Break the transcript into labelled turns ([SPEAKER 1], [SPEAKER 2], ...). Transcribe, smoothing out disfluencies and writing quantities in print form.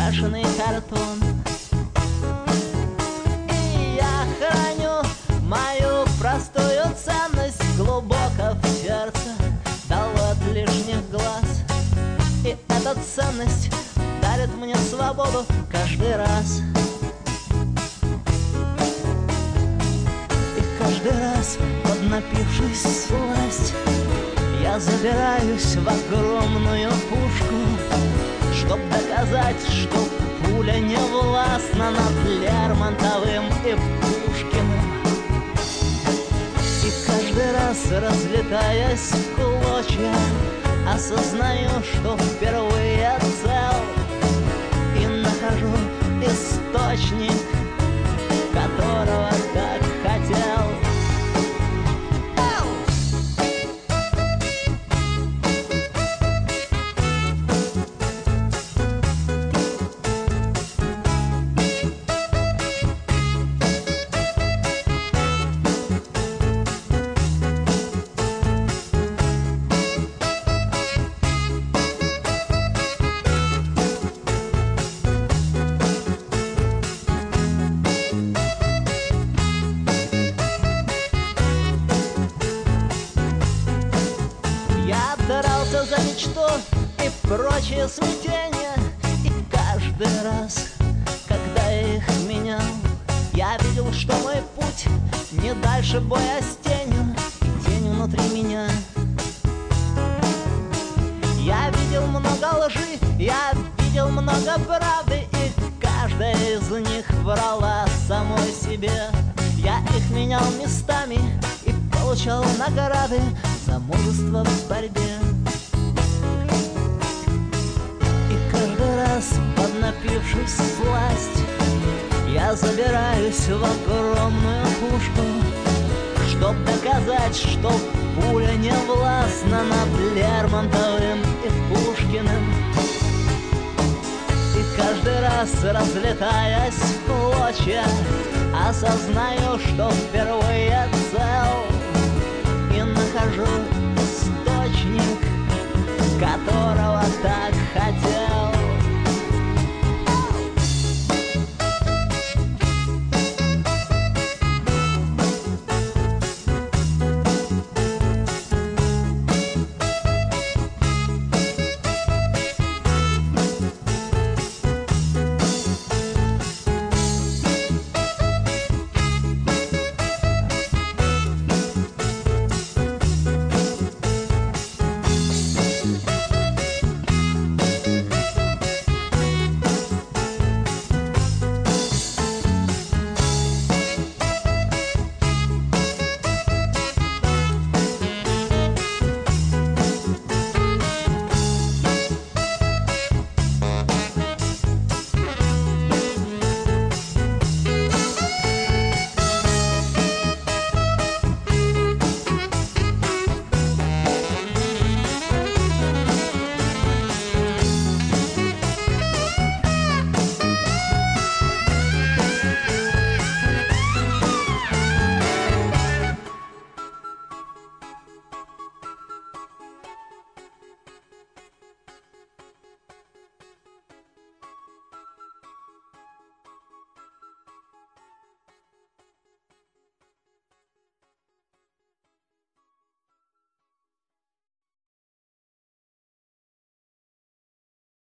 [SPEAKER 1] крашеный картон. И я храню мою простую ценность глубоко в сердце, дал от лишних глаз. И эта ценность дарит мне свободу каждый раз. И каждый раз, поднапившись сласть, я забираюсь в огромную пушку, чтоб доказать, что пуля не властна над Лермонтовым и Пушкиным. И каждый раз, разлетаясь в клочья, осознаю, что впервые цел, и нахожу источник, которого так хотел. Дрался за мечту и прочие смятения, и каждый раз, когда я их менял, я видел, что мой путь не дальше боя с тенью, и тень внутри меня. Я видел много лжи, я видел много правды, и каждая из них врала самой себе. Я их менял местами и получал награды за мужество в борьбе. И каждый раз, поднапившись власть, я забираюсь в огромную пушку, чтоб доказать, что пуля не властна над Лермонтовым и Пушкиным. И каждый раз, разлетаясь в клочья, осознаю, что впервые цел, и нахожу источник, которого так хотел.